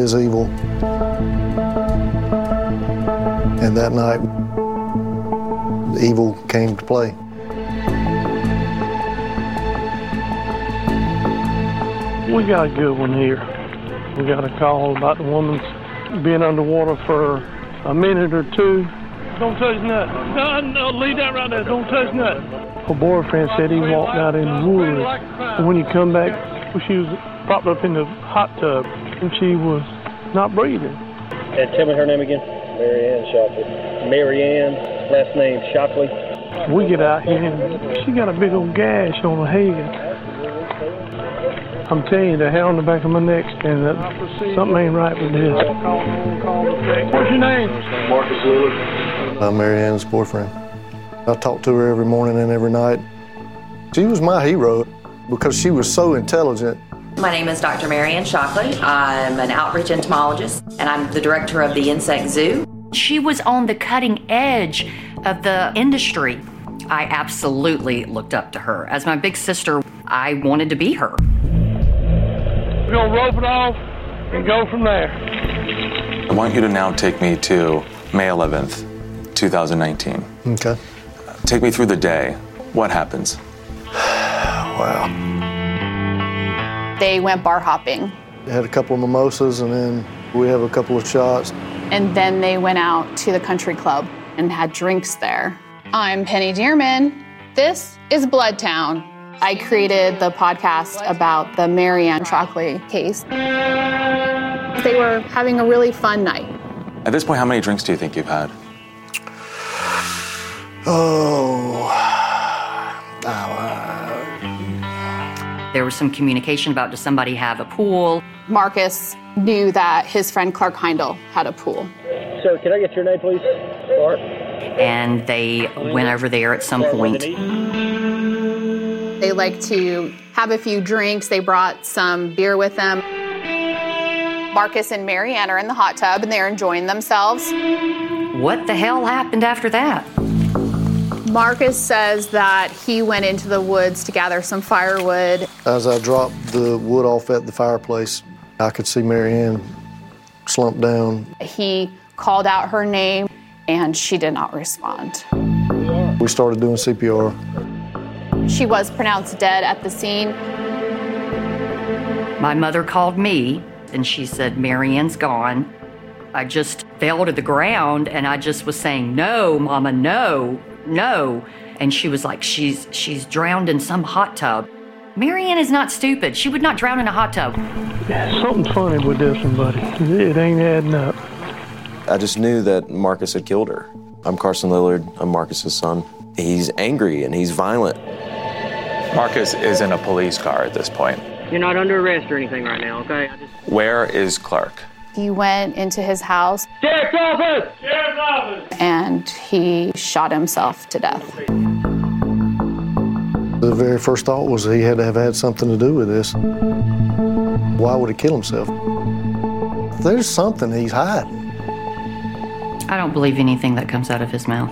is evil. And that night, the evil came to play. We got a good one here. We got a call about the woman's being underwater for a minute or two. Don't touch nothing. No, leave that right there. Don't touch nothing. Her boyfriend said he walked out in the woods. And when he come back, she was propped up in the hot tub, and she was not breathing. And tell me her name again. Marianne Shockley. Marianne, last name Shockley. We get out here, and she got a big old gash on her head. I'm telling you, the hair on the back of my neck, and something ain't right with this. What's your name? Marcus Lillard. I'm Marianne's boyfriend. I talked to her every morning and every night. She was my hero because she was so intelligent. My name is Dr. Marianne Shockley. I'm an outreach entomologist, and I'm the director of the Insect Zoo. She was on the cutting edge of the industry. I absolutely looked up to her. As my big sister, I wanted to be her. We're going to rope it off and go from there. I want you to now take me to May 11th, 2019. Okay. Take me through the day. What happens? Wow. They went bar hopping. Had a couple of mimosas, and then we have a couple of shots. And then they went out to the country club and had drinks there. I'm Penny Dearman. This is Bloodtown. I created the podcast about the Marianne Shockley case. They were having a really fun night. At this point, how many drinks do you think you've had? There was some communication about, does somebody have a pool? Marcus knew that his friend Clark Heindel had a pool. Sir, can I get your name, please? Clark. And they went over there at some point. They like to have a few drinks. They brought some beer with them. Marcus and Marianne are in the hot tub and they're enjoying themselves. What the hell happened after that? Marcus says that he went into the woods to gather some firewood. As I dropped the wood off at the fireplace, I could see Marianne slump down. He called out her name and she did not respond. We started doing CPR. She was pronounced dead at the scene. My mother called me and she said, Marianne's gone. I just fell to the ground and I just was saying, no, Mama, no, no. And she was like, she's drowned in some hot tub. Marianne is not stupid. She would not drown in a hot tub. Yeah, something's funny with this one, buddy. It ain't adding up. I just knew that Marcus had killed her. I'm Carson Lillard. I'm Marcus's son. He's angry and he's violent. Marcus is in a police car at this point. You're not under arrest or anything right now, okay? Where is Clark? He went into his house. Sheriff's office! Sheriff's office! And he shot himself to death. The very first thought was he had to have had something to do with this. Why would he kill himself? There's something he's hiding. I don't believe anything that comes out of his mouth.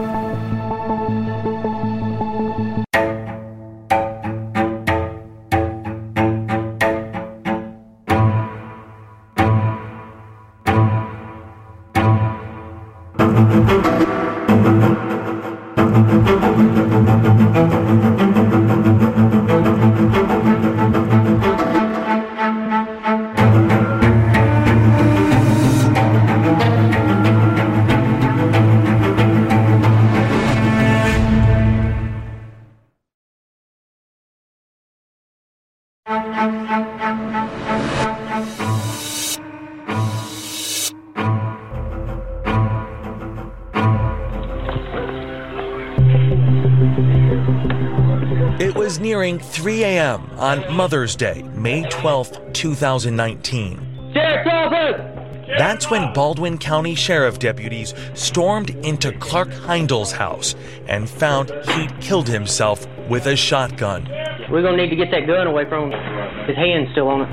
It was nearing 3 a.m. on Mother's Day, May 12, 2019. Sheriff's office! That's when Baldwin County Sheriff deputies stormed into Clark Heindel's house and found he'd killed himself with a shotgun. We're gonna need to get that gun away from him. His hand's still on it.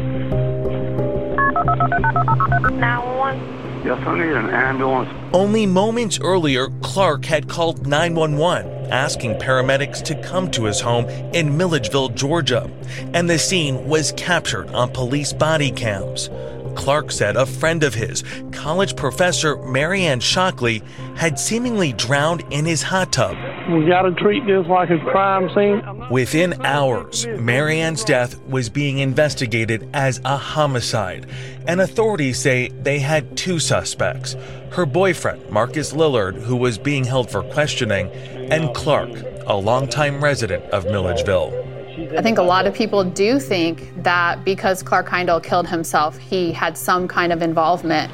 911. Yes, I need an ambulance. Only moments earlier, Clark had called 911, asking paramedics to come to his home in Milledgeville, Georgia, and the scene was captured on police body cams. Clark said a friend of his, college professor Marianne Shockley, had seemingly drowned in his hot tub. We got to treat this like a crime scene. Within hours, Marianne's death was being investigated as a homicide, and authorities say they had two suspects: her boyfriend, Marcus Lillard, who was being held for questioning, and Clark, a longtime resident of Milledgeville. I think a lot of people do think that because Clark Heindel killed himself, he had some kind of involvement.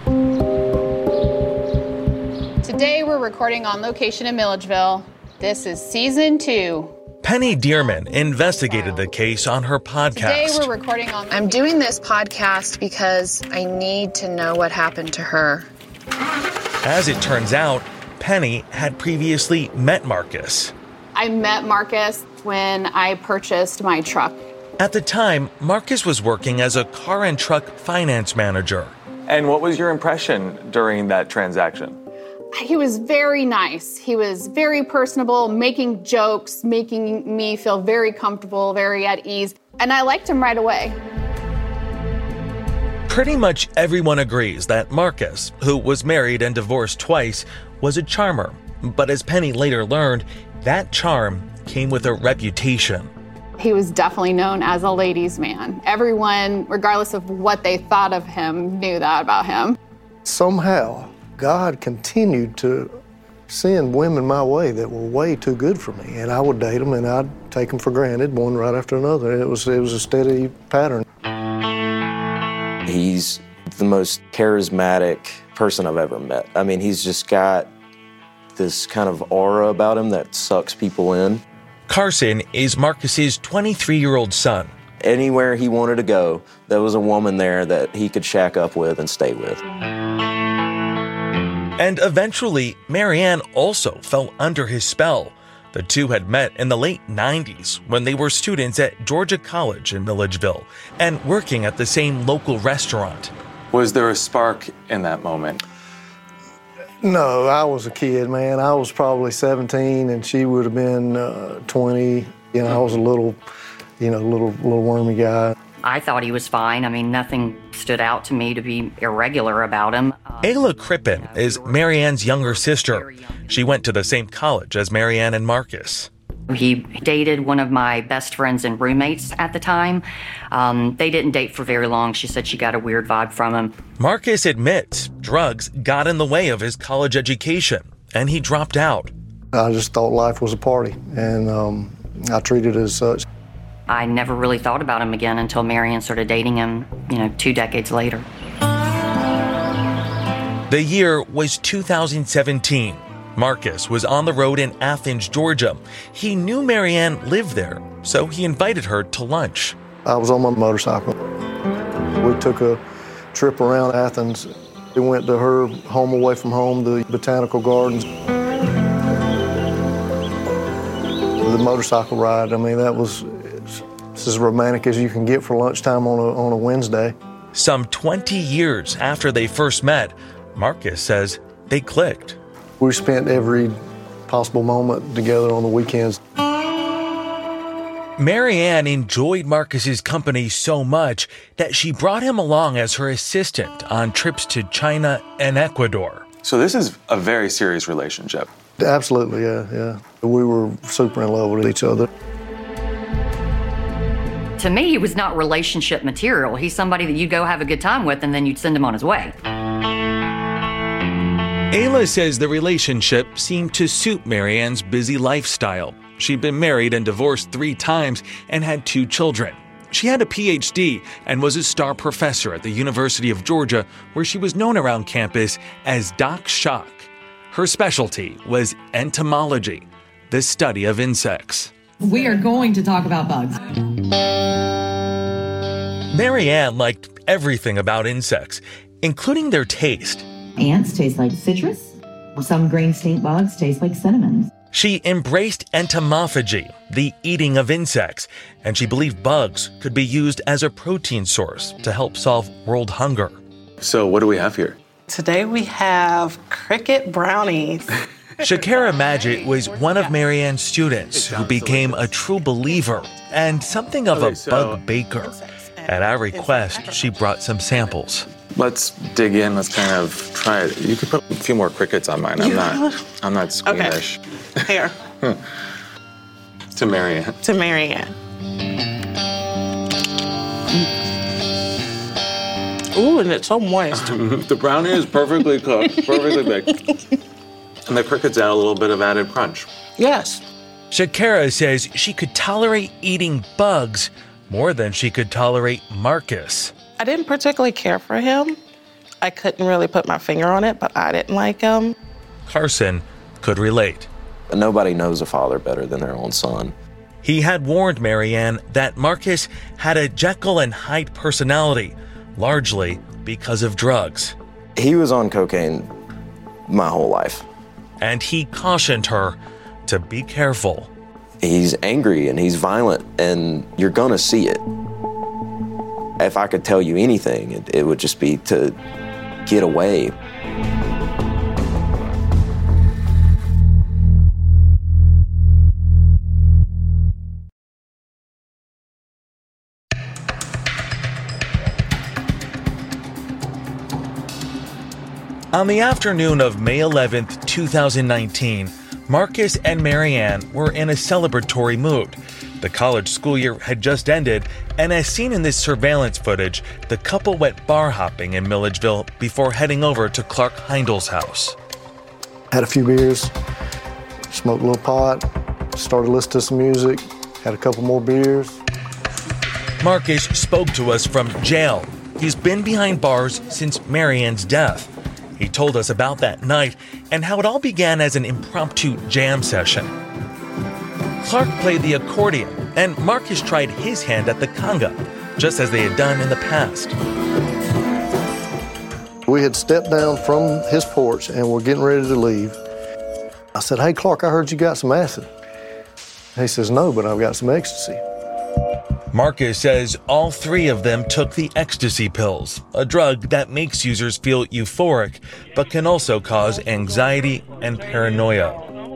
Today we're recording on location in Milledgeville. This is season 2. Penny Dearman investigated the case on her podcast. Today we're recording on... I'm doing this podcast because I need to know what happened to her. As it turns out, Penny had previously met Marcus. I met Marcus when I purchased my truck. At the time, Marcus was working as a car and truck finance manager. And what was your impression during that transaction? He was very nice. He was very personable, making jokes, making me feel very comfortable, very at ease. And I liked him right away. Pretty much everyone agrees that Marcus, who was married and divorced twice, was a charmer. But as Penny later learned, that charm came with a reputation. He was definitely known as a ladies' man. Everyone, regardless of what they thought of him, knew that about him. Somehow, God continued to send women my way that were way too good for me, and I would date them and I'd take them for granted, one right after another. It was a steady pattern. He's the most charismatic person I've ever met. I mean, he's just got this kind of aura about him that sucks people in. Carson is Marcus's 23-year-old son. Anywhere he wanted to go, there was a woman there that he could shack up with and stay with. And eventually, Marianne also fell under his spell. The two had met in the late 90s when they were students at Georgia College in Milledgeville and working at the same local restaurant. Was there a spark in that moment? No, I was a kid, man. I was probably 17 and she would have been 20. You know, I was a little wormy guy. I thought he was fine. I mean, nothing stood out to me to be irregular about him. Ayla Crippen is Marianne's younger sister. She went to the same college as Marianne and Marcus. He dated one of my best friends and roommates at the time. They didn't date for very long. She said she got a weird vibe from him. Marcus admits drugs got in the way of his college education, and he dropped out. I just thought life was a party, and I treated it as such. I never really thought about him again until Marianne started dating him, 2 decades later. The year was 2017. Marcus was on the road in Athens, Georgia. He knew Marianne lived there, so he invited her to lunch. I was on my motorcycle. We took a trip around Athens. We went to her home away from home, the botanical gardens. The motorcycle ride, I mean, it's as romantic as you can get for lunchtime on a Wednesday. Some 20 years after they first met, Marcus says they clicked. We spent every possible moment together on the weekends. Marianne enjoyed Marcus's company so much that she brought him along as her assistant on trips to China and Ecuador. So this is a very serious relationship. Absolutely, yeah. We were super in love with each other. To me, he was not relationship material. He's somebody that you'd go have a good time with and then you'd send him on his way. Ayla says the relationship seemed to suit Marianne's busy lifestyle. She'd been married and divorced 3 times and had 2 children. She had a PhD and was a star professor at the University of Georgia, where she was known around campus as Doc Shock. Her specialty was entomology, the study of insects. We are going to talk about bugs. Marianne liked everything about insects, including their taste. Ants taste like citrus. Some green stink bugs taste like cinnamon. She embraced entomophagy, the eating of insects, and she believed bugs could be used as a protein source to help solve world hunger. So what do we have here? Today we have cricket brownies. Shakira Majid was one of Marianne's students who became a true believer and something of a bug baker. At our request, she brought some samples. Let's dig in. Let's kind of try it. You could put a few more crickets on mine. I'm not squeamish. Okay. Here. To Marianne. To Marianne. Ooh, and it's so moist. The brownie is perfectly cooked, perfectly baked. And the crickets add a little bit of added crunch. Yes. Shakira says she could tolerate eating bugs more than she could tolerate Marcus. I didn't particularly care for him. I couldn't really put my finger on it, but I didn't like him. Carson could relate. Nobody knows a father better than their own son. He had warned Marianne that Marcus had a Jekyll and Hyde personality, largely because of drugs. He was on cocaine my whole life. And he cautioned her to be careful. He's angry and he's violent, and you're gonna see it. If I could tell you anything, it would just be to get away. On the afternoon of May 11th, 2019, Marcus and Marianne were in a celebratory mood. The college school year had just ended, and as seen in this surveillance footage, the couple went bar hopping in Milledgeville before heading over to Clark Heindel's house. Had a few beers, smoked a little pot, started listening to some music, had a couple more beers. Marcus spoke to us from jail. He's been behind bars since Marianne's death. He told us about that night and how it all began as an impromptu jam session. Clark played the accordion, and Marcus tried his hand at the conga, just as they had done in the past. We had stepped down from his porch and were getting ready to leave. I said, "Hey, Clark, I heard you got some acid." He says, "No, but I've got some ecstasy." Marcus says all three of them took the ecstasy pills, a drug that makes users feel euphoric, but can also cause anxiety and paranoia.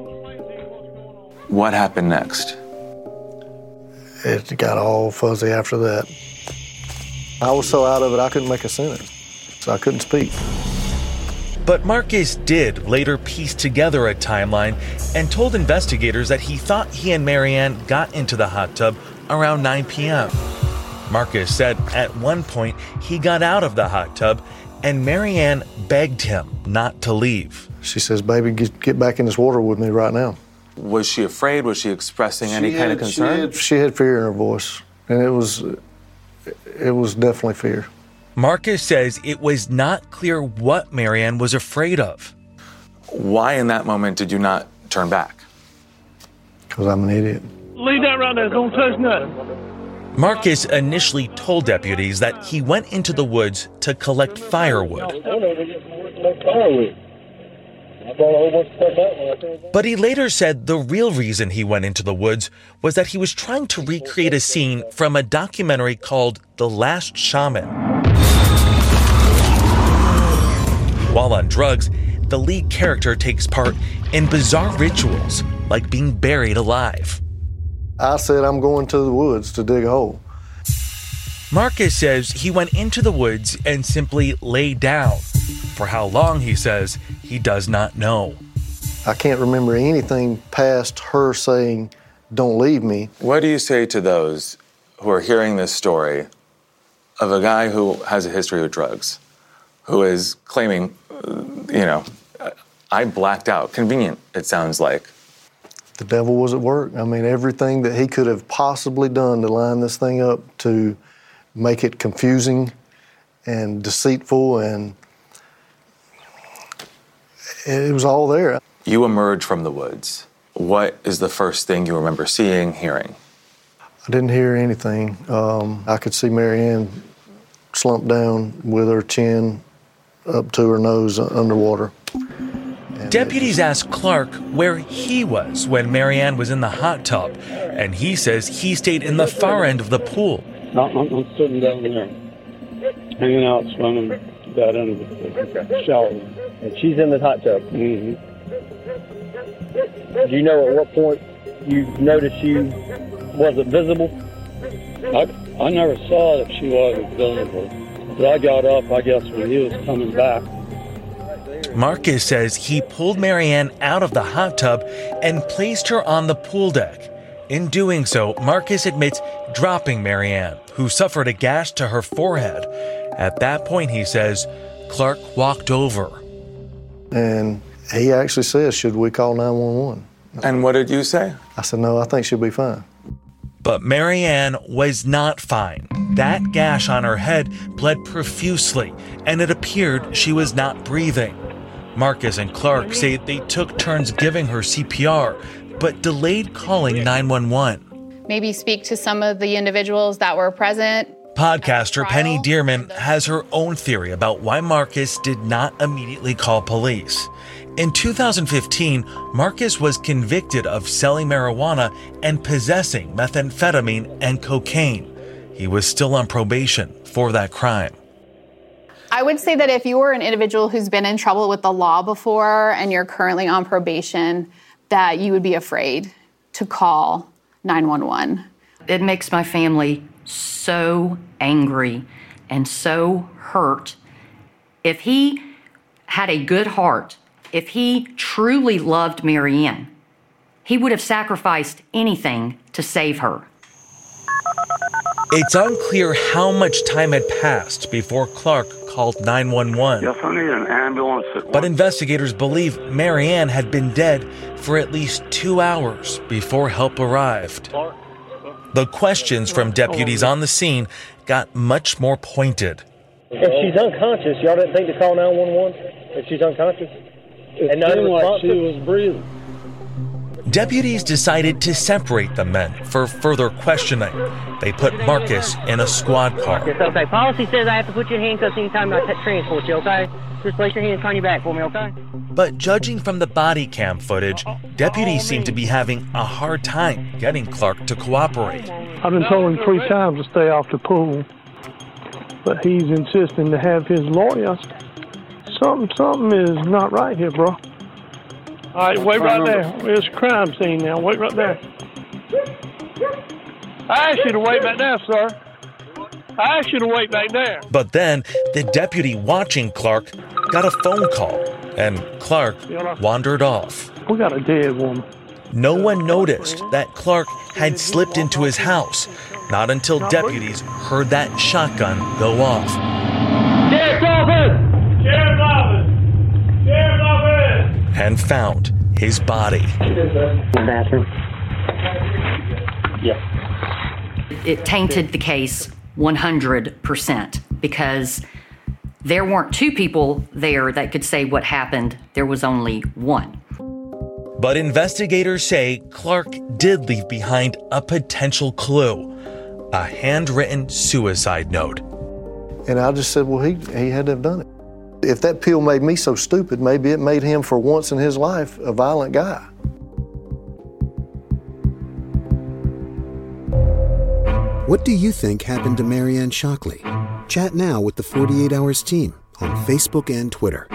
What happened next? It got all fuzzy after that. I was so out of it, I couldn't make a sentence, so I couldn't speak. But Marcus did later piece together a timeline and told investigators that he thought he and Marianne got into the hot tub around 9 p.m. Marcus said at one point he got out of the hot tub and Marianne begged him not to leave. She says, "Baby, get back in this water with me right now." Was she afraid? Was she expressing any kind of concern? She had fear in her voice, and it was definitely fear. Marcus says it was not clear what Marianne was afraid of. Why in that moment did you not turn back? Because I'm an idiot. Leave that right there. Don't touch nothing. Marcus initially told deputies that he went into the woods to collect firewood. But he later said the real reason he went into the woods was that he was trying to recreate a scene from a documentary called The Last Shaman. While on drugs, the lead character takes part in bizarre rituals, like being buried alive. I said, "I'm going to the woods to dig a hole." Marcus says he went into the woods and simply lay down. For how long, he says, he does not know. I can't remember anything past her saying, "Don't leave me." What do you say to those who are hearing this story of a guy who has a history with drugs, who is claiming, I blacked out? Convenient, it sounds like. The devil was at work. I mean, everything that he could have possibly done to line this thing up to make it confusing and deceitful, and it was all there. You emerge from the woods. What is the first thing you remember seeing, hearing? I didn't hear anything. I could see Marianne slumped down with her chin up to her nose underwater. Deputies asked Clark where he was when Marianne was in the hot tub, and he says he stayed in the far end of the pool. I'm sitting down there, hanging out, swimming, got into the shower. And she's in the hot tub. Mm-hmm. Do you know at what point you noticed she wasn't visible? I never saw that she wasn't visible. But I got up, I guess, when he was coming back. Marcus says he pulled Marianne out of the hot tub and placed her on the pool deck. In doing so, Marcus admits dropping Marianne, who suffered a gash to her forehead. At that point, he says, Clark walked over. And he actually says, should we call 911? And what did you say? I said, no, I think she'll be fine. But Marianne was not fine. That gash on her head bled profusely, and it appeared she was not breathing. Marcus and Clark say they took turns giving her CPR, but delayed calling 911. Maybe speak to some of the individuals that were present. Podcaster Penny Dearman has her own theory about why Marcus did not immediately call police. In 2015, Marcus was convicted of selling marijuana and possessing methamphetamine and cocaine. He was still on probation for that crime. I would say that if you were an individual who's been in trouble with the law before and you're currently on probation, that you would be afraid to call 911. It makes my family so angry and so hurt. If he had a good heart, if he truly loved Marianne, he would have sacrificed anything to save her. It's unclear how much time had passed before Clark called 911. Yes, I need an ambulance at But investigators believe Marianne had been dead for at least 2 hours before help arrived. The questions from deputies on the scene got much more pointed. If she's unconscious, y'all didn't think to call 911? If she's unconscious? It seemed like she was breathing. Deputies decided to separate the men for further questioning. They put Marcus in a squad car. Yes, okay. Policy says I have to put you in handcuffs anytime I transport you, okay? Just place your hands on your back for me, okay? But judging from the body cam footage, deputies seem to be having a hard time getting Clark to cooperate. I've been told him 3 times to stay off the pool, but he's insisting to have his lawyers. Something is not right here, bro. All right, wait right there. It's a crime scene now. Wait right there. I asked you to wait back there, sir. I asked you to wait back there. But then the deputy watching Clark got a phone call, and Clark wandered off. We got a dead woman. No one noticed that Clark had slipped into his house, not until deputies heard that shotgun go off. Sheriff's office! Sheriff's office! Sheriff's office! And found his body. Bathroom. Yeah. It tainted the case 100% because there weren't 2 people there that could say what happened. There was only 1. But investigators say Clark did leave behind a potential clue, a handwritten suicide note. And I just said, well, he had to have done it. If that pill made me so stupid, maybe it made him, for once in his life, a violent guy. What do you think happened to Marianne Shockley? Chat now with the 48 Hours team on Facebook and Twitter.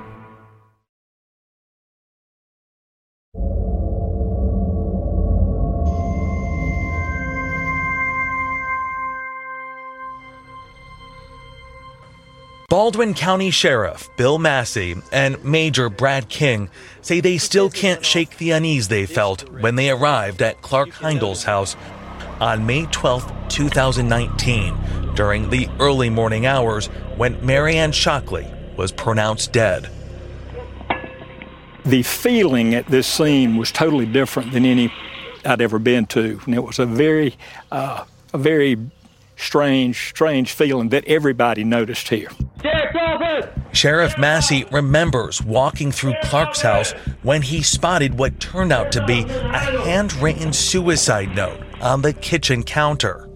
Baldwin County Sheriff Bill Massey and Major Brad King say they still can't shake the unease they felt when they arrived at Clark Heindel's house on May 12, 2019, during the early morning hours when Marianne Shockley was pronounced dead. The feeling at this scene was totally different than any I'd ever been to, and it was a very strange feeling that everybody noticed here. Sheriff Massey remembers walking through Clark's house when he spotted what turned out to be a handwritten suicide note on the kitchen counter.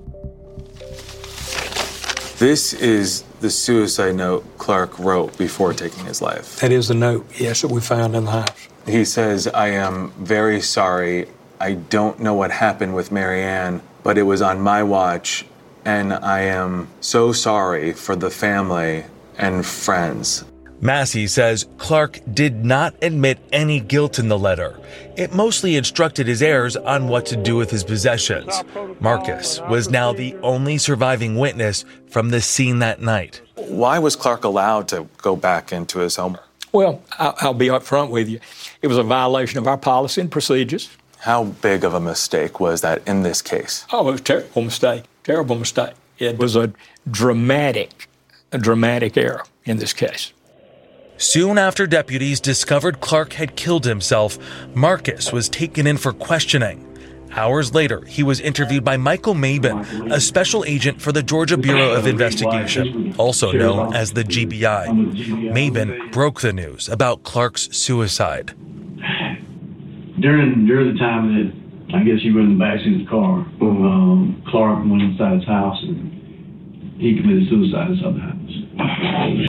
This is the suicide note Clark wrote before taking his life. That is the note, yes, that we found in the house. He says, I am very sorry. I don't know what happened with Marianne, but it was on my watch, and I am so sorry for the family and friends. Massey says Clark did not admit any guilt in the letter. It mostly instructed his heirs on what to do with his possessions. Marcus was now the only surviving witness from the scene that night. Why was Clark allowed to go back into his home? Well, I'll be up front with you. It was a violation of our policy and procedures. How big of a mistake was that in this case? Oh, it was a terrible mistake. Terrible mistake. It was a dramatic error in this case. Soon after deputies discovered Clark had killed himself, Marcus was taken in for questioning. Hours later, he was interviewed by Michael Mabin, a special agent for the Georgia Bureau of Investigation, also known as the GBI. Mabin broke the news about Clark's suicide. During the time that I guess you were in the backseat of the car, Clark went inside his house and he committed suicide inside the house.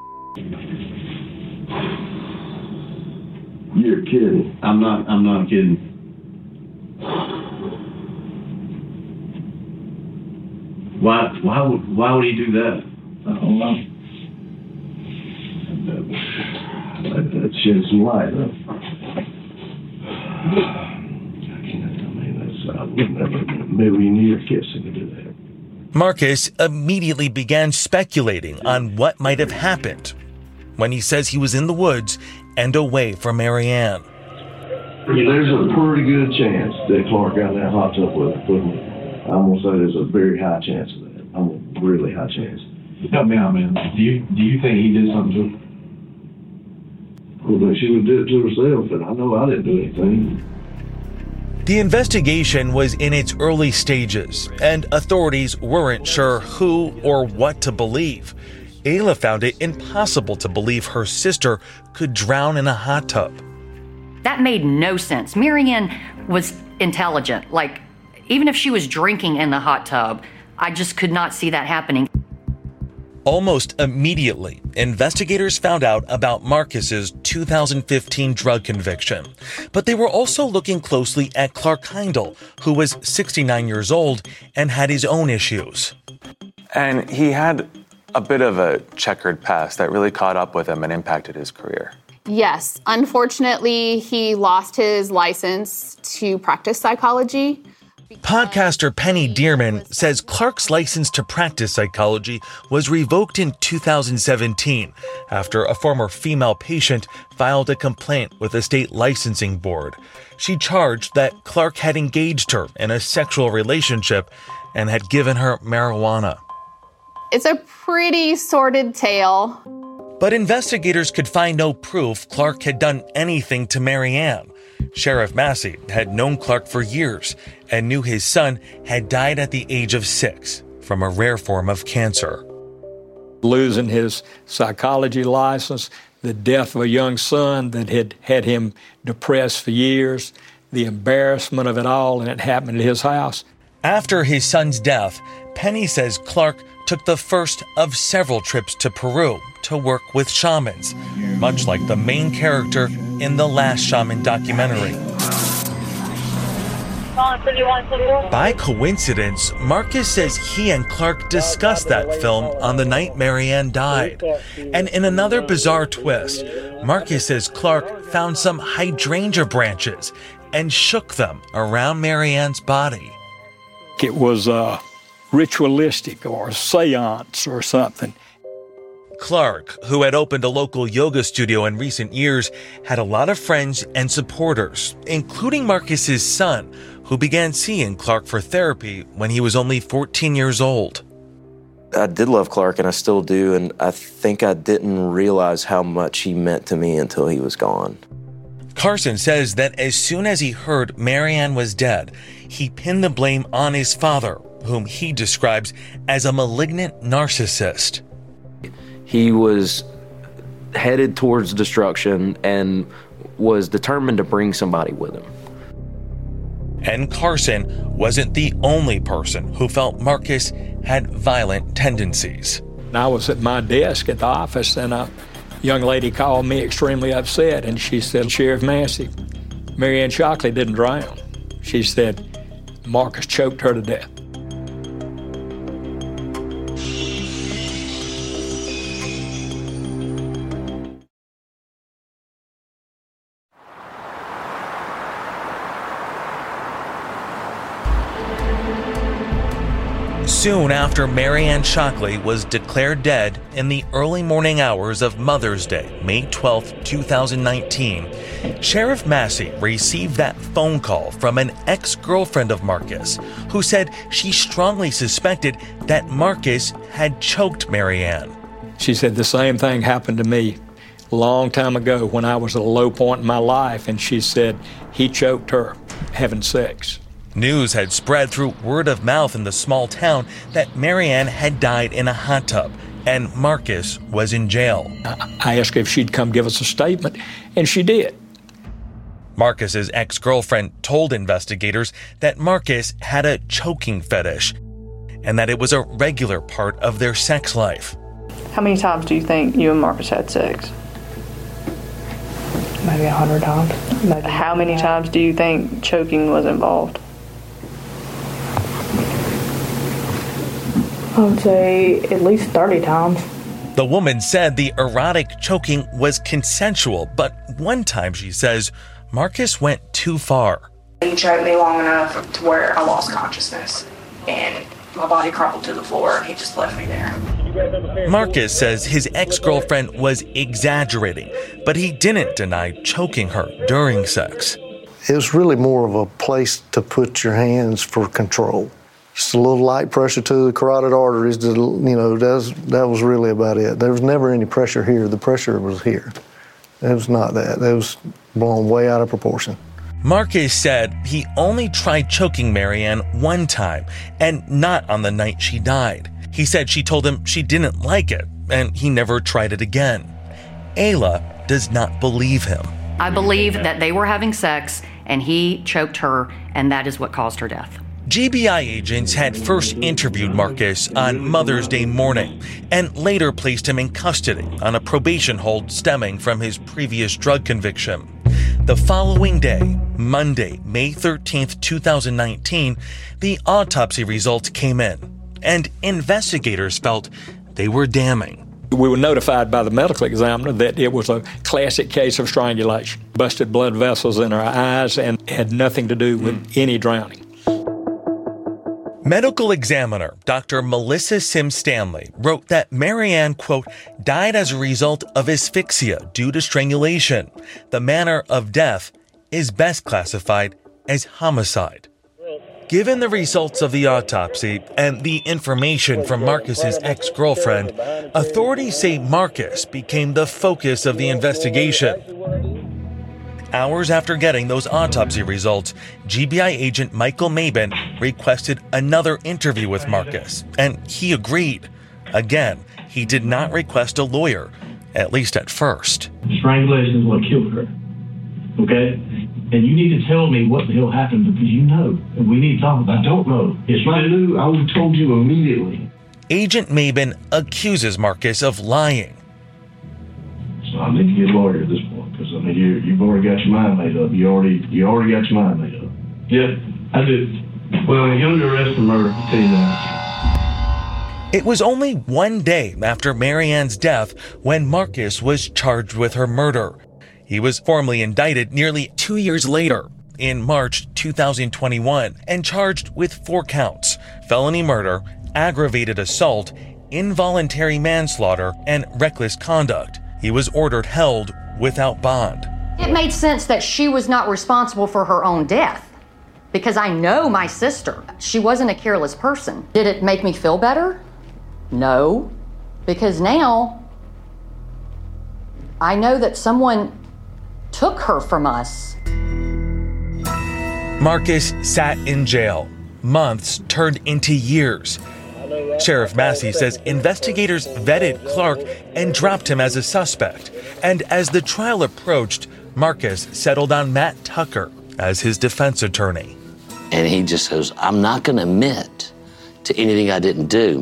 You're kidding. I'm not kidding. Why would he do that? I don't know. That sheds some light. Maybe you need a kissing to do that. Marcus immediately began speculating on what might have happened when he says he was in the woods and away from Marianne. There's a pretty good chance that Clark got in that hot tub with me. I'm going to say there's a very high chance of that. A really high chance. Help me out, man. Do you think he did something to her? Well, she would do it to herself, but I know I didn't do anything. The investigation was in its early stages, and authorities weren't sure who or what to believe. Ayla found it impossible to believe her sister could drown in a hot tub. That made no sense. Marianne was intelligent. Even if she was drinking in the hot tub, I just could not see that happening. Almost immediately, investigators found out about Marcus's 2015 drug conviction. But they were also looking closely at Clark Heindel, who was 69 years old and had his own issues. And he had a bit of a checkered past that really caught up with him and impacted his career. Yes. Unfortunately, he lost his license to practice psychology. Podcaster Penny Dearman says Clark's license to practice psychology was revoked in 2017 after a former female patient filed a complaint with the state licensing board. She charged that Clark had engaged her in a sexual relationship and had given her marijuana. It's a pretty sordid tale. But investigators could find no proof Clark had done anything to Marianne. Sheriff Massey had known Clark for years and knew his son had died at the age of 6 from a rare form of cancer. Losing his psychology license, the death of a young son that had had him depressed for years, the embarrassment of it all, and it happened at his house. After his son's death, Penny says Clark took the first of several trips to Peru to work with shamans, much like the main character in the Last Shaman documentary. By coincidence, Marcus says he and Clark discussed that film on the night Marianne died. And in another bizarre twist, Marcus says Clark found some hydrangea branches and shook them around Marianne's body. It was ritualistic or a seance or something. Clark, who had opened a local yoga studio in recent years, had a lot of friends and supporters, including Marcus's son, who began seeing Clark for therapy when he was only 14 years old. I did love Clark, and I still do, and I think I didn't realize how much he meant to me until he was gone. Carson says that as soon as he heard Marianne was dead, he pinned the blame on his father, whom he describes as a malignant narcissist. He was headed towards destruction and was determined to bring somebody with him. And Carson wasn't the only person who felt Marcus had violent tendencies. I was at my desk at the office, and a young lady called me extremely upset, and she said, "Sheriff Massey, Marianne Shockley didn't drown." She said, "Marcus choked her to death." Soon after Marianne Shockley was declared dead in the early morning hours of Mother's Day, May 12, 2019, Sheriff Massey received that phone call from an ex-girlfriend of Marcus who said she strongly suspected that Marcus had choked Marianne. She said the same thing happened to me a long time ago when I was at a low point in my life, and she said he choked her having sex. News had spread through word of mouth in the small town that Marianne had died in a hot tub and Marcus was in jail. I asked her if she'd come give us a statement, and she did. Marcus's ex-girlfriend told investigators that Marcus had a choking fetish and that it was a regular part of their sex life. How many times do you think you and Marcus had sex? Maybe 100 times. Maybe. How many times do you think choking was involved? I would say at least 30 times. The woman said the erotic choking was consensual, but one time, she says, Marcus went too far. He choked me long enough to where I lost consciousness, and my body crumpled to the floor, and he just left me there. Marcus says his ex-girlfriend was exaggerating, but he didn't deny choking her during sex. It was really more of a place to put your hands for control. Just a little light pressure to the carotid arteries, that was really about it. There was never any pressure here. The pressure was here. It was not that. It was blown way out of proportion. Marcus said he only tried choking Marianne one time, and not on the night she died. He said she told him she didn't like it, and he never tried it again. Ayla does not believe him. I believe that they were having sex, and he choked her, and that is what caused her death. GBI agents had first interviewed Marcus on Mother's Day morning and later placed him in custody on a probation hold stemming from his previous drug conviction. The following day, Monday, May 13th, 2019, the autopsy results came in, and investigators felt they were damning. We were notified by the medical examiner that it was a classic case of strangulation. Busted blood vessels in her eyes and had nothing to do with any drowning. Medical examiner Dr. Melissa Sims Stanley wrote that Marianne, quote, died as a result of asphyxia due to strangulation. The manner of death is best classified as homicide. Given the results of the autopsy and the information from Marcus's ex-girlfriend, authorities say Marcus became the focus of the investigation. Hours after getting those autopsy results, GBI agent Michael Mabin requested another interview with Marcus, and he agreed. Again, he did not request a lawyer, at least at first. Strangulation is what killed her, okay? And you need to tell me what the hell happened, because you know, and we need to talk about it. I don't know. If I knew, I would have told you immediately. Agent Mabin accuses Marcus of lying. So I need to get a lawyer at this point, because I mean, you've already got your mind made up. You already got your mind made up. Yeah, I did. Well, you're under arrest for murder, I'll tell you that. It was only one day after Marianne's death when Marcus was charged with her murder. He was formally indicted nearly 2 years later, in March 2021, and charged with 4 counts: felony murder, aggravated assault, involuntary manslaughter, and reckless conduct. He was ordered held without bond. It made sense that she was not responsible for her own death, because I know my sister. She wasn't a careless person. Did it make me feel better? No, because now I know that someone took her from us. Marcus sat in jail. Months turned into years. Sheriff Massey says investigators vetted Clark and dropped him as a suspect. And as the trial approached, Marcus settled on Matt Tucker as his defense attorney. And he just says, I'm not going to admit to anything I didn't do.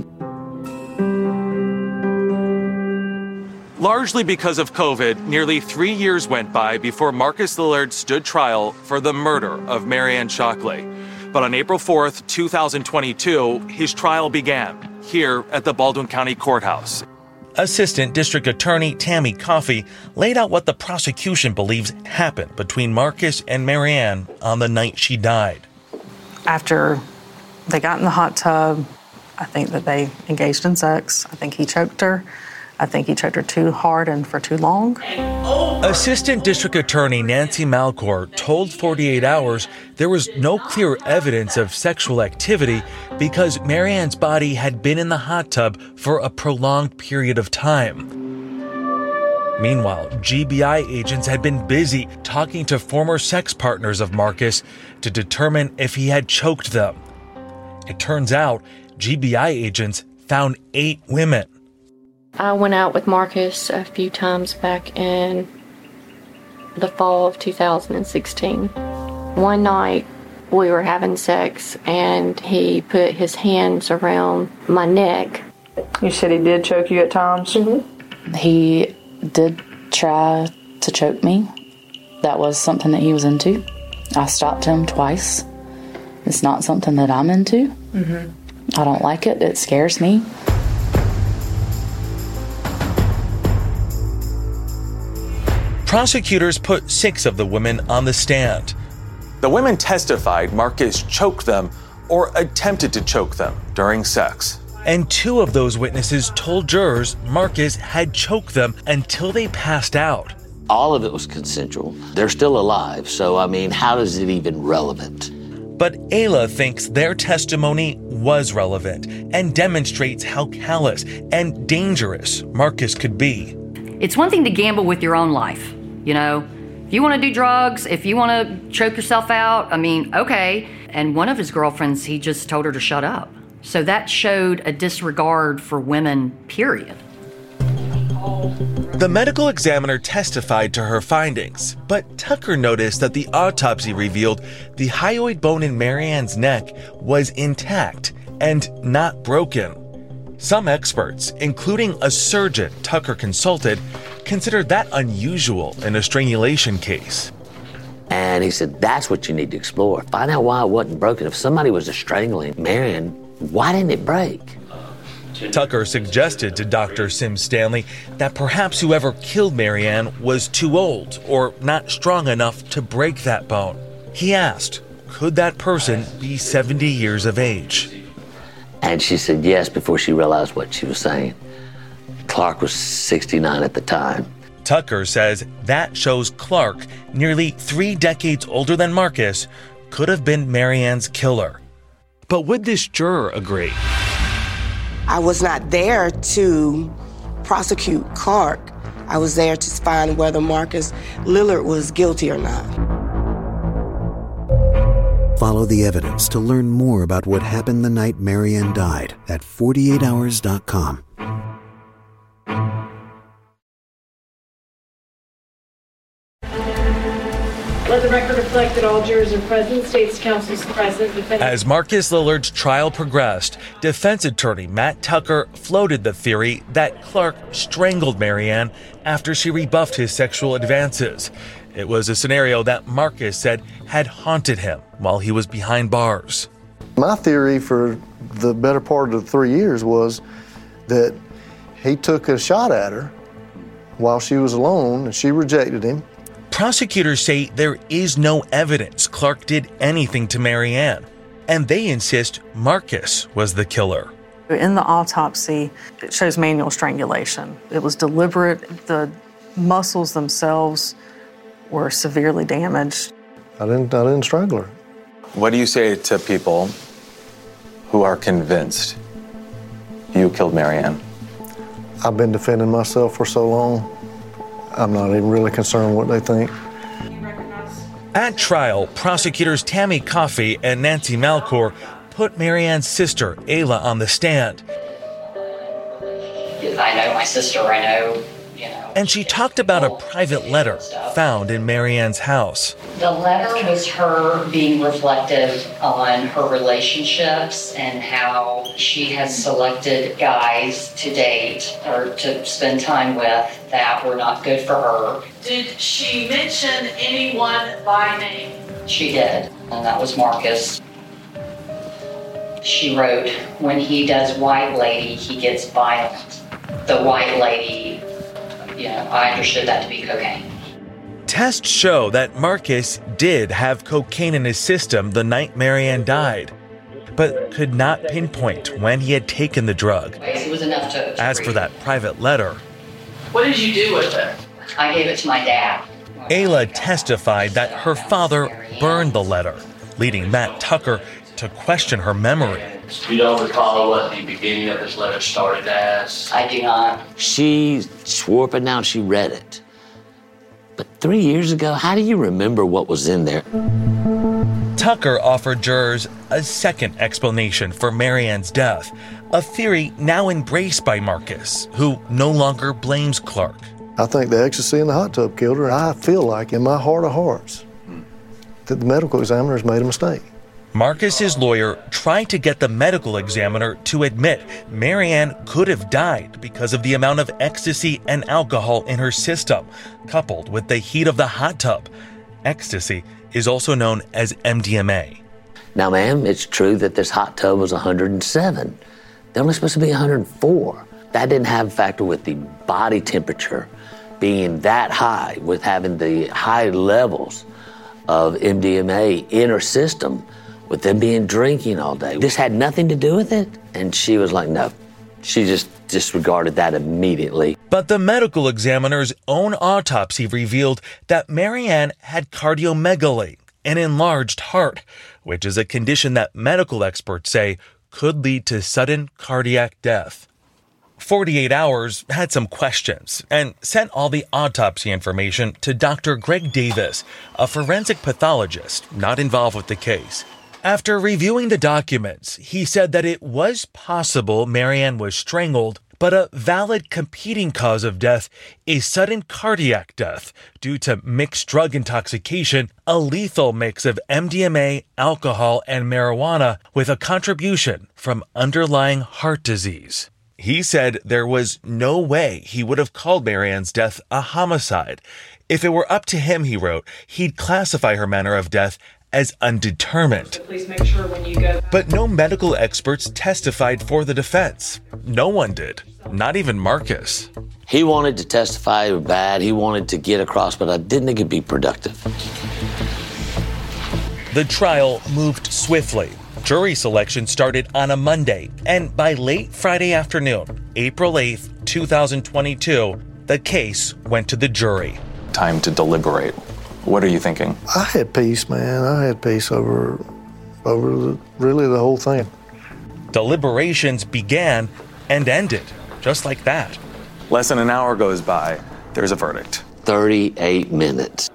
Largely because of COVID, nearly 3 years went by before Marcus Lillard stood trial for the murder of Marianne Shockley. But on April 4th, 2022, his trial began here at the Baldwin County Courthouse. Assistant District Attorney Tammy Coffey laid out what the prosecution believes happened between Marcus and Marianne on the night she died. After they got in the hot tub, I think that they engaged in sex. I think he choked her. I think he choked her too hard and for too long. Assistant District Attorney Nancy Malcor told 48 Hours there was no clear evidence of sexual activity because Marianne's body had been in the hot tub for a prolonged period of time. Meanwhile, GBI agents had been busy talking to former sex partners of Marcus to determine if he had choked them. It turns out GBI agents found 8 women. I went out with Marcus a few times back in the fall of 2016. One night we were having sex and he put his hands around my neck. You said he did choke you at times? Mm-hmm. He did try to choke me. That was something that he was into. I stopped him twice. It's not something that I'm into. I don't like it. It scares me. Prosecutors put 6 of the women on the stand. The women testified Marcus choked them or attempted to choke them during sex. And 2 of those witnesses told jurors Marcus had choked them until they passed out. All of it was consensual. They're still alive, so I mean, how is it even relevant? But Ayla thinks their testimony was relevant and demonstrates how callous and dangerous Marcus could be. It's one thing to gamble with your own life, you know. If you want to do drugs, if you want to choke yourself out, I mean, okay. And one of his girlfriends, he just told her to shut up. So that showed a disregard for women, period. The medical examiner testified to her findings, but Tucker noticed that the autopsy revealed the hyoid bone in Marianne's neck was intact and not broken. Some experts, including a surgeon Tucker consulted, considered that unusual in a strangulation case. And he said, that's what you need to explore. Find out why it wasn't broken. If somebody was strangling Marianne, why didn't it break? Tucker suggested to Dr. Sim Stanley that perhaps whoever killed Marianne was too old or not strong enough to break that bone. He asked, could that person be 70 years of age? And she said yes before she realized what she was saying. Clark was 69 at the time. Tucker says that shows Clark, nearly 3 decades older than Marcus, could have been Marianne's killer. But would this juror agree? I was not there to prosecute Clark. I was there to find whether Marcus Lillard was guilty or not. Follow the evidence to learn more about what happened the night Marianne died at 48hours.com. Let the record reflect that all jurors are present. State's counsel is present. As Marcus Lillard's trial progressed, defense attorney Matt Tucker floated the theory that Clark strangled Marianne after she rebuffed his sexual advances. It was a scenario that Marcus said had haunted him while he was behind bars. My theory for the better part of the 3 years was that he took a shot at her while she was alone and she rejected him. Prosecutors say there is no evidence Clark did anything to Marianne, and they insist Marcus was the killer. In the autopsy, it shows manual strangulation. It was deliberate. The muscles themselves were severely damaged. I didn't strangle her. What do you say to people who are convinced you killed Marianne? I've been defending myself for so long. I'm not even really concerned what they think. At trial, prosecutors Tammy Coffey and Nancy Malcor put Marianne's sister, Ayla, on the stand. I know my sister, I know, And she talked about a private letter found in Marianne's house. The letter was her being reflective on her relationships and how she has selected guys to date or to spend time with that were not good for her. Did she mention anyone by name? She did, and that was Marcus. She wrote, when he does white lady, he gets violent. The white lady, I understood that to be cocaine. Tests show that Marcus did have cocaine in his system the night Marianne died. but could not pinpoint when he had taken the drug. It was enough to As for that private letter, What did you do with it? I gave it to my dad. Ayla testified that her father burned the letter, leading Matt Tucker to question her memory. You don't recall what the beginning of this letter started as? I do not. She swore up and down she read it. But 3 years ago, how do you remember what was in there? Tucker offered jurors a second explanation for Marianne's death, a theory now embraced by Marcus, who no longer blames Clark. I think the ecstasy in the hot tub killed her. I feel like in my heart of hearts that the medical examiner's made a mistake. Marcus's lawyer tried to get the medical examiner to admit Marianne could have died because of the amount of ecstasy and alcohol in her system, coupled with the heat of the hot tub. Ecstasy is also known as MDMA. Now, ma'am, it's true that this hot tub was 107. They're only supposed to be 104. That didn't have a factor with the body temperature being that high, with having the high levels of MDMA in her system, with them being drinking all day. This had nothing to do with it? And she was like, no. She just disregarded that immediately. But the medical examiner's own autopsy revealed that Marianne had cardiomegaly, an enlarged heart, which is a condition that medical experts say could lead to sudden cardiac death. 48 Hours had some questions and sent all the autopsy information to Dr. Greg Davis, a forensic pathologist not involved with the case. After reviewing the documents, he said that it was possible Marianne was strangled, but a valid competing cause of death is sudden cardiac death due to mixed drug intoxication, a lethal mix of MDMA, alcohol, and marijuana with a contribution from underlying heart disease. He said there was no way he would have called Marianne's death a homicide. If it were up to him, he wrote, he'd classify her manner of death as undetermined. So please make sure when you go. But no medical experts testified for the defense. No one did, not even Marcus. He wanted to testify bad. He wanted to get across, but I didn't think it'd be productive. The trial moved swiftly. Jury selection started on a Monday, and by late Friday afternoon, April 8th, 2022, the case went to the jury. Time to deliberate. What are you thinking? I had peace, man. I had peace over really the whole thing. Deliberations began and ended, just like that. Less than an hour goes by. There's a verdict. 38 minutes.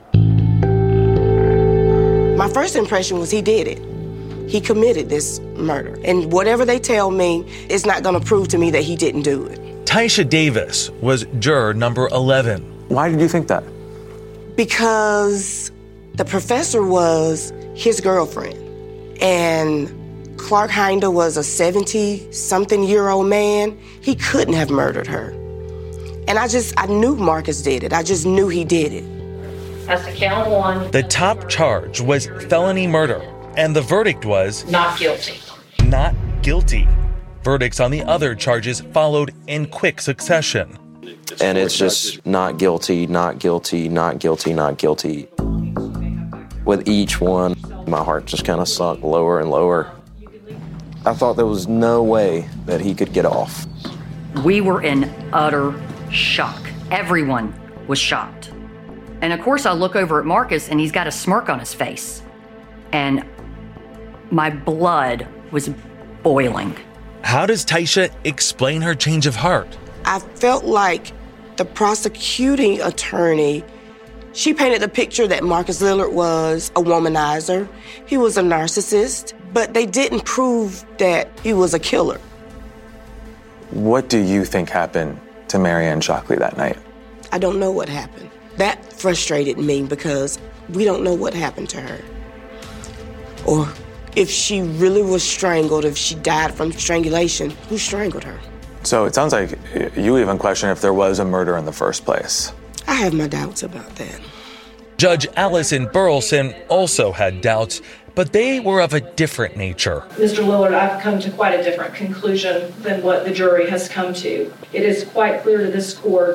My first impression was he did it. He committed this murder. And whatever they tell me, it's not going to prove to me that he didn't do it. Taisha Davis was juror number 11. Why did you think that? Because the professor was his girlfriend. And Clark Hinder was a 70-something-year-old man. He couldn't have murdered her. And I knew Marcus did it. I just knew he did it. That's the count one. The top charge was felony murder, and the verdict was Not guilty. Not guilty. Verdicts on the other charges followed in quick succession. And it's just not guilty, not guilty, not guilty, not guilty. With each one, my heart just kind of sunk lower and lower. I thought there was no way that he could get off. We were in utter shock. Everyone was shocked. And of course, I look over at Marcus and he's got a smirk on his face. And my blood was boiling. How does Taisha explain her change of heart? I felt like the prosecuting attorney, she painted the picture that Marcus Lillard was a womanizer. He was a narcissist, but they didn't prove that he was a killer. What do you think happened to Marianne Shockley that night? I don't know what happened. That frustrated me because we don't know what happened to her. Or if she really was strangled, if she died from strangulation, who strangled her? So it sounds like you even question if there was a murder in the first place. I have my doubts about that. Judge Allison Burleson also had doubts, but they were of a different nature. Mr. Lillard, I've come to quite a different conclusion than what the jury has come to. It is quite clear to this court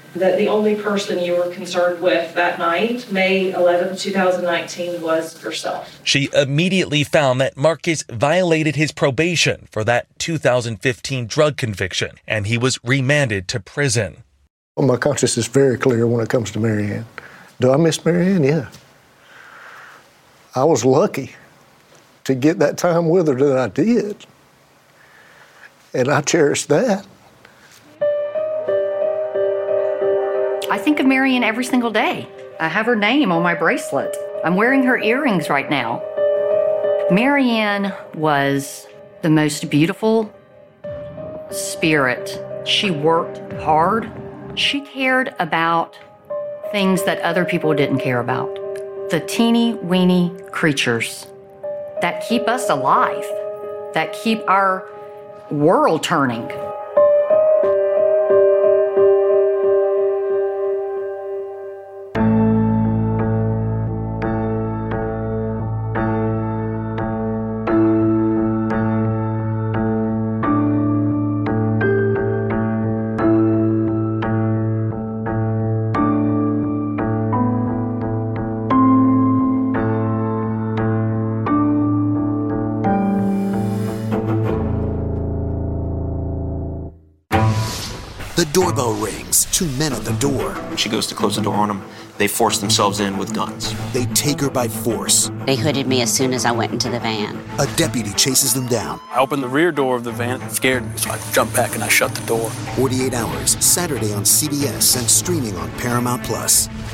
that the only person you were concerned with that night, May 11, 2019, was yourself. She immediately found that Marcus violated his probation for that 2015 drug conviction, and he was remanded to prison. Well, my conscience is very clear when it comes to Marianne. Do I miss Marianne? Yeah. I was lucky to get that time with her that I did, and I cherish that. I think of Marianne every single day. I have her name on my bracelet. I'm wearing her earrings right now. Marianne was the most beautiful spirit. She worked hard. She cared about things that other people didn't care about. The teeny weeny creatures that keep us alive, that keep our world turning. The doorbell rings. 2 men at the door. When she goes to close the door on them, they force themselves in with guns. They take her by force. They hooded me as soon as I went into the van. A deputy chases them down. I opened the rear door of the van. It scared me, so I jumped back and I shut the door. 48 Hours, Saturday on CBS and streaming on Paramount+.